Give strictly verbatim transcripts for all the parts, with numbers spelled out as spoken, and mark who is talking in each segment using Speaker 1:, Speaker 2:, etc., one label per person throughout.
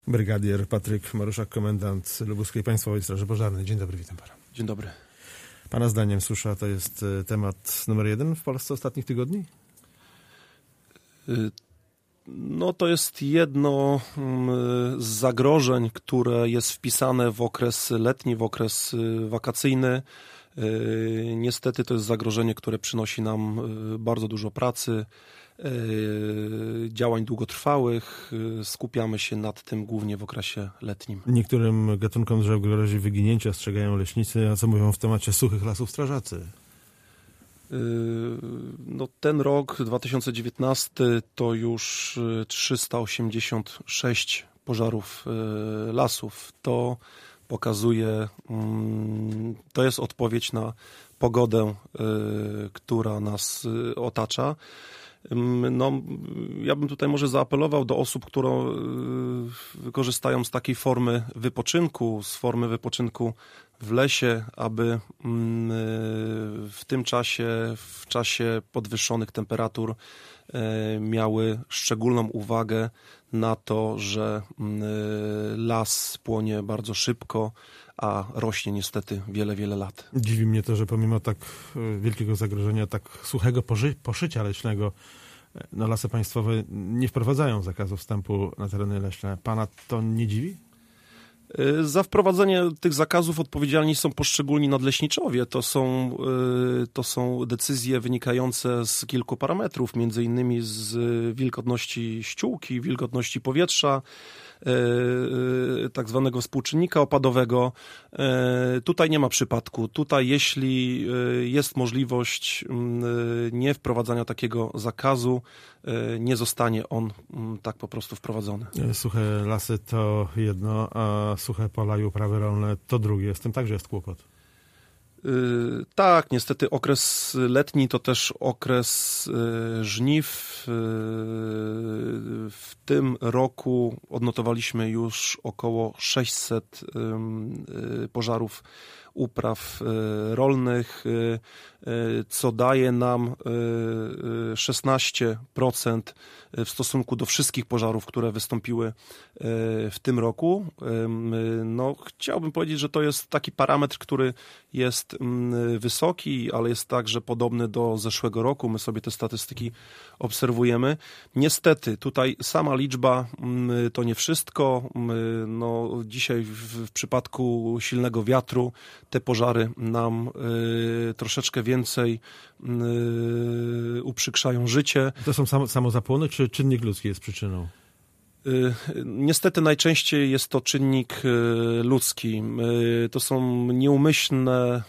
Speaker 1: Brygadier Patryk Maruszak, komendant Lubuskiej Państwowej Straży Pożarnej. Dzień dobry, witam pana.
Speaker 2: Dzień dobry.
Speaker 1: Pana zdaniem susza to jest temat numer jeden w Polsce ostatnich tygodni?
Speaker 2: No to jest jedno z zagrożeń, które jest wpisane w okres letni, w okres wakacyjny. Niestety to jest zagrożenie, które przynosi nam bardzo dużo pracy, działań długotrwałych. Skupiamy się nad tym głównie w okresie letnim.
Speaker 1: Niektórym gatunkom drzew grozi wyginięcie, ostrzegają leśnicy. A co mówią w temacie suchych lasów strażacy?
Speaker 2: No, ten rok, dwa tysiące dziewiętnasty, to już trzysta osiemdziesiąt sześć pożarów lasów. To pokazuje, to jest odpowiedź na pogodę, która nas otacza. No, ja bym tutaj może zaapelował do osób, które korzystają z takiej formy wypoczynku, z formy wypoczynku w lesie, aby w tym czasie, w czasie podwyższonych temperatur miały szczególną uwagę na to, że las płonie bardzo szybko, a rośnie niestety wiele, wiele lat.
Speaker 1: Dziwi mnie to, że pomimo tak wielkiego zagrożenia, tak suchego poży- poszycia leśnego, no lasy państwowe nie wprowadzają zakazu wstępu na tereny leśne. Pana to nie dziwi?
Speaker 2: Za wprowadzenie tych zakazów odpowiedzialni są poszczególni nadleśniczowie. To są, to są decyzje wynikające z kilku parametrów, między innymi z wilgotności ściółki, wilgotności powietrza, tak zwanego współczynnika opadowego. Tutaj nie ma przypadku. Tutaj jeśli jest możliwość nie wprowadzania takiego zakazu, nie zostanie on tak po prostu wprowadzony.
Speaker 1: Suche lasy to jedno, a suche pola i uprawy rolne to drugie. Z tym także jest kłopot.
Speaker 2: Yy, tak, niestety okres letni to też okres yy, żniw. Yy, w tym roku odnotowaliśmy już około sześćset yy, pożarów upraw yy, rolnych, yy, yy, co daje nam yy, szesnaście procent w stosunku do wszystkich pożarów, które wystąpiły yy, w tym roku. Yy, no, chciałbym powiedzieć, że to jest taki parametr, który jest yy, wysoki, ale jest także podobny do zeszłego roku. My sobie te statystyki obserwujemy. Niestety, tutaj sama liczba yy, to nie wszystko. Yy, no, dzisiaj w, w przypadku silnego wiatru te pożary nam y, troszeczkę więcej y, uprzykrzają życie.
Speaker 1: To są samo, samozapłony, czy czynnik ludzki jest przyczyną?
Speaker 2: Y, niestety najczęściej jest to czynnik y, ludzki. Y, to są nieumyślne,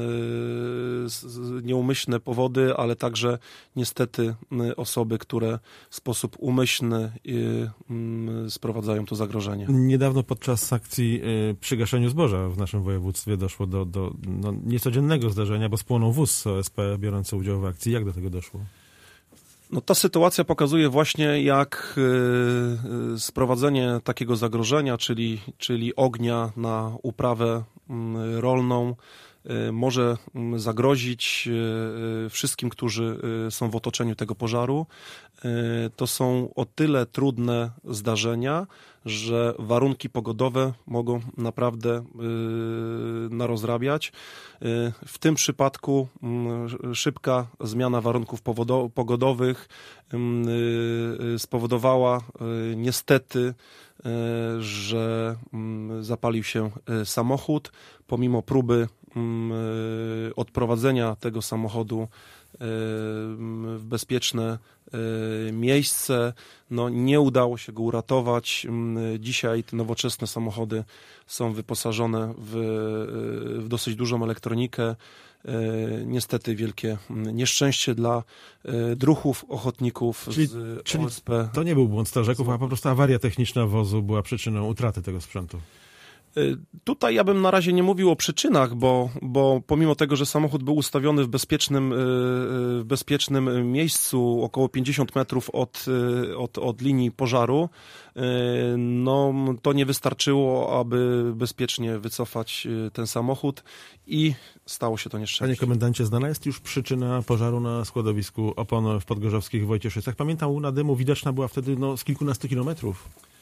Speaker 2: y, nieumyślne powody, ale także niestety y, osoby, które w sposób umyślny y, y, sprowadzają to zagrożenie.
Speaker 1: Niedawno podczas akcji y, przy gaszeniu zboża w naszym województwie doszło do, do no, niecodziennego zdarzenia, bo spłonął wóz O S P biorący udział w akcji. Jak do tego doszło?
Speaker 2: No, ta sytuacja pokazuje właśnie, jak y, sprowadzenie takiego zagrożenia, czyli, czyli ognia na uprawę y, rolną, y, może y, zagrozić y, wszystkim, którzy y, są w otoczeniu tego pożaru. Y, to są o tyle trudne zdarzenia, że warunki pogodowe mogą naprawdę y, narozrabiać. Y, w tym przypadku y, szybka zmiana warunków powodo- pogodowych y, y, spowodowała y, niestety, y, że y, zapalił się y, samochód. Pomimo próby y, odprowadzenia tego samochodu w bezpieczne miejsce. No, nie udało się go uratować. Dzisiaj te nowoczesne samochody są wyposażone w, w dosyć dużą elektronikę. Niestety wielkie nieszczęście dla druhów ochotników
Speaker 1: czyli,
Speaker 2: z
Speaker 1: czyli
Speaker 2: O S P.
Speaker 1: To nie był błąd strażaków, a po prostu awaria techniczna wozu była przyczyną utraty tego sprzętu.
Speaker 2: Tutaj ja bym na razie nie mówił o przyczynach, bo, bo pomimo tego, że samochód był ustawiony w bezpiecznym, w bezpiecznym miejscu, około pięćdziesiąt metrów od, od, od linii pożaru, no to nie wystarczyło, aby bezpiecznie wycofać ten samochód i stało się to nieszczęście.
Speaker 1: Panie komendancie, znana jest już przyczyna pożaru na składowisku opon w podgorzowskich Wojcieszycach. Pamiętam, łuna dymu widoczna była wtedy no, z kilkunastu kilometrów.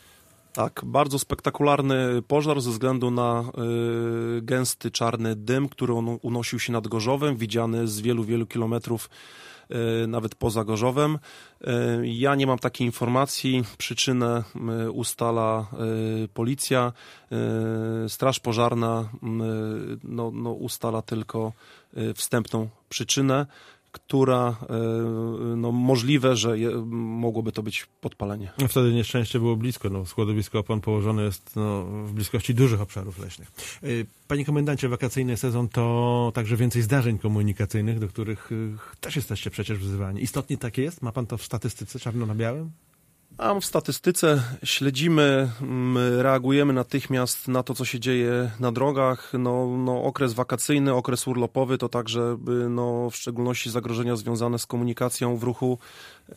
Speaker 2: Tak, bardzo spektakularny pożar ze względu na y, gęsty czarny dym, który on unosił się nad Gorzowem, widziany z wielu, wielu kilometrów, y, nawet poza Gorzowem. Y, ja nie mam takiej informacji, przyczynę y, ustala y, policja, y, Straż Pożarna y, no, no, ustala tylko y, wstępną przyczynę, która, no możliwe, że je, mogłoby to być podpalenie.
Speaker 1: Wtedy nieszczęście było blisko. No, składowisko opon położone jest no, w bliskości dużych obszarów leśnych. Panie komendancie, wakacyjny sezon to także więcej zdarzeń komunikacyjnych, do których też jesteście przecież wzywani. Istotnie tak jest? Ma pan to w statystyce czarno na białym?
Speaker 2: A w statystyce śledzimy, reagujemy natychmiast na to, co się dzieje na drogach. No, no, okres wakacyjny, okres urlopowy to także no, w szczególności zagrożenia związane z komunikacją w ruchu e,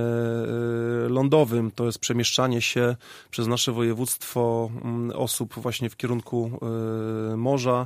Speaker 2: lądowym. To jest przemieszczanie się przez nasze województwo osób właśnie w kierunku e, morza.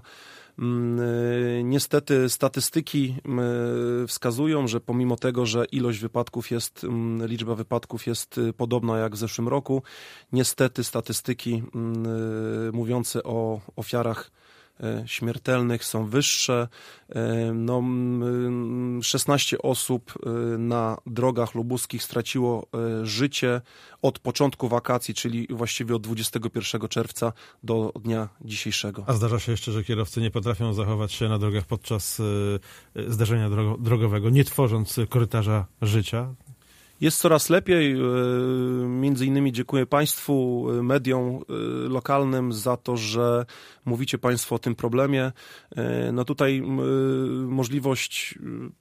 Speaker 2: Niestety statystyki wskazują, że pomimo tego, że ilość wypadków jest, liczba wypadków jest podobna jak w zeszłym roku, niestety statystyki mówiące o ofiarach śmiertelnych są wyższe. No, szesnaście osób na drogach lubuskich straciło życie od początku wakacji, czyli właściwie od dwudziestego pierwszego czerwca do dnia dzisiejszego.
Speaker 1: A zdarza się jeszcze, że kierowcy nie potrafią zachować się na drogach podczas zdarzenia drogowego, nie tworząc korytarza życia?
Speaker 2: Jest coraz lepiej. Między innymi dziękuję Państwu, mediom lokalnym za to, że mówicie Państwo o tym problemie. No tutaj możliwość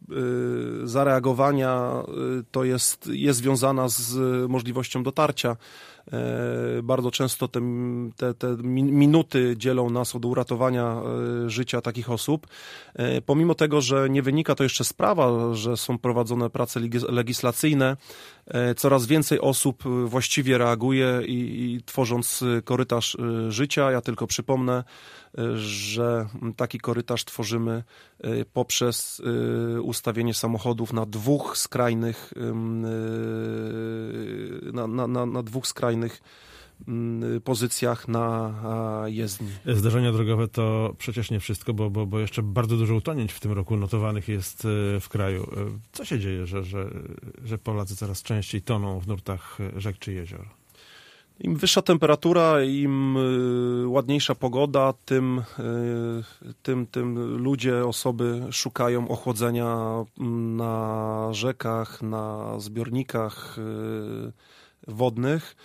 Speaker 2: zareagowania to jest, jest związana z możliwością dotarcia. Bardzo często te, te, te minuty dzielą nas od uratowania życia takich osób. Pomimo tego, że nie wynika to jeszcze z prawa, że są prowadzone prace legislacyjne, coraz więcej osób właściwie reaguje i, i tworząc korytarz życia. Ja tylko przypomnę, że taki korytarz tworzymy poprzez ustawienie samochodów na dwóch skrajnych na, na, na, na dwóch skrajnych pozycjach na jezdni.
Speaker 1: Zdarzenia drogowe to przecież nie wszystko, bo, bo, bo jeszcze bardzo dużo utonięć w tym roku notowanych jest w kraju. Co się dzieje, że, że, że Polacy coraz częściej toną w nurtach rzek czy jezior?
Speaker 2: Im wyższa temperatura, im ładniejsza pogoda, tym, tym, tym ludzie, osoby szukają ochłodzenia na rzekach, na zbiornikach wodnych.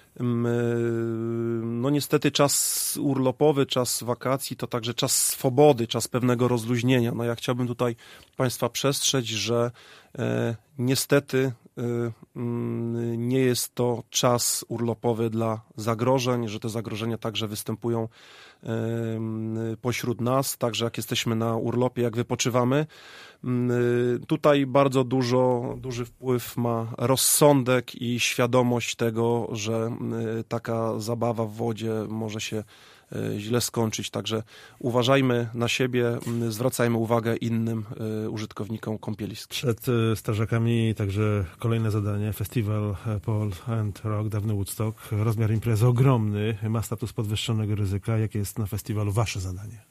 Speaker 2: No niestety czas urlopowy, czas wakacji to także czas swobody, czas pewnego rozluźnienia. No ja chciałbym tutaj Państwa przestrzec, że e, niestety e, nie jest to czas urlopowy dla zagrożeń, że te zagrożenia także występują e, pośród nas, także jak jesteśmy na urlopie, jak wypoczywamy. Tutaj bardzo dużo, duży wpływ ma rozsądek i świadomość tego, że taka zabawa w wodzie może się źle skończyć. Także uważajmy na siebie, zwracajmy uwagę innym użytkownikom kąpielisk.
Speaker 1: Przed strażakami także kolejne zadanie. Festiwal Pole and Rock, dawny Woodstock. Rozmiar imprezy ogromny, ma status podwyższonego ryzyka. Jakie jest na festiwalu wasze zadanie?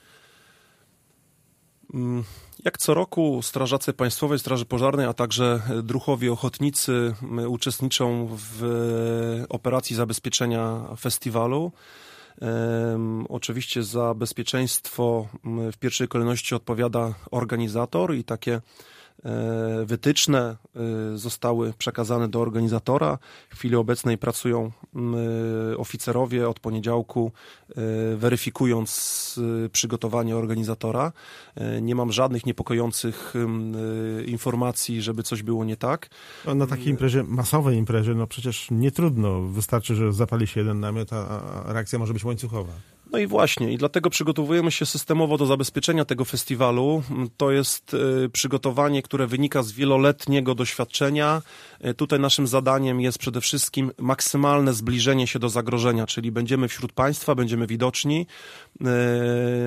Speaker 2: Jak co roku strażacy Państwowej Straży Pożarnej, a także druhowie ochotnicy uczestniczą w operacji zabezpieczenia festiwalu. Oczywiście za bezpieczeństwo w pierwszej kolejności odpowiada organizator i takie wytyczne zostały przekazane do organizatora. W chwili obecnej pracują oficerowie od poniedziałku, weryfikując przygotowanie organizatora. Nie mam żadnych niepokojących informacji, żeby coś było nie tak.
Speaker 1: Na takiej imprezie, masowej imprezie, no przecież nie trudno. Wystarczy, że zapali się jeden namiot, a reakcja może być łańcuchowa.
Speaker 2: No i właśnie, i dlatego przygotowujemy się systemowo do zabezpieczenia tego festiwalu. To jest y, przygotowanie, które wynika z wieloletniego doświadczenia. Y, tutaj naszym zadaniem jest przede wszystkim maksymalne zbliżenie się do zagrożenia, czyli będziemy wśród państwa, będziemy widoczni. Y,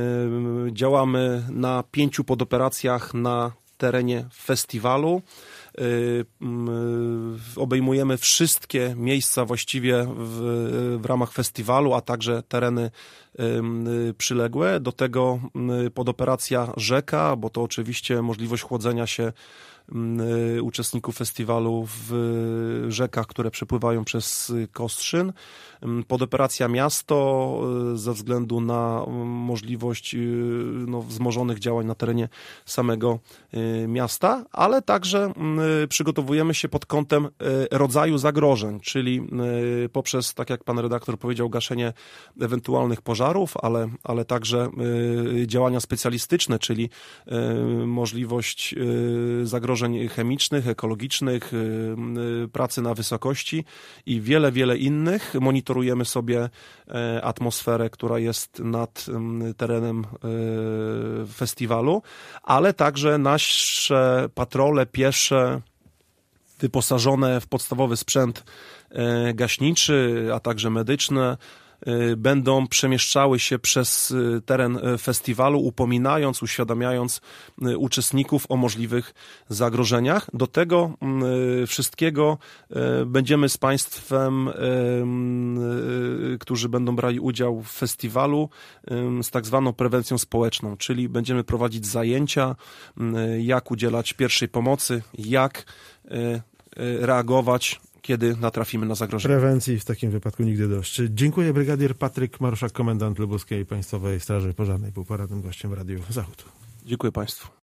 Speaker 2: działamy na pięciu podoperacjach na terenie festiwalu. obejmujemy wszystkie miejsca właściwie w, w ramach festiwalu, a także tereny przyległe. Do tego podoperacja rzeka, bo to oczywiście możliwość chłodzenia się uczestników festiwalu w rzekach, które przepływają przez Kostrzyn. Podoperacja miasto ze względu na możliwość no, wzmożonych działań na terenie samego miasta, ale także przygotowujemy się pod kątem rodzaju zagrożeń, czyli poprzez, tak jak pan redaktor powiedział, gaszenie ewentualnych pożarów, ale, ale także działania specjalistyczne, czyli możliwość zagrożeń chemicznych, ekologicznych, pracy na wysokości i wiele, wiele innych. Monitorujemy sobie atmosferę, która jest nad terenem festiwalu, ale także nasze patrole piesze wyposażone w podstawowy sprzęt gaśniczy, a także medyczny, będą przemieszczały się przez teren festiwalu, upominając, uświadamiając uczestników o możliwych zagrożeniach. Do tego wszystkiego będziemy z Państwem, którzy będą brali udział w festiwalu, z tak zwaną prewencją społeczną, czyli będziemy prowadzić zajęcia, jak udzielać pierwszej pomocy, jak reagować, kiedy natrafimy na zagrożenie.
Speaker 1: Prewencji w takim wypadku nigdy dość. Dziękuję. Brygadier Patryk Maruszak, komendant Lubuskiej Państwowej Straży Pożarnej, był poradnym gościem w Radiu Zachód.
Speaker 2: Dziękuję Państwu.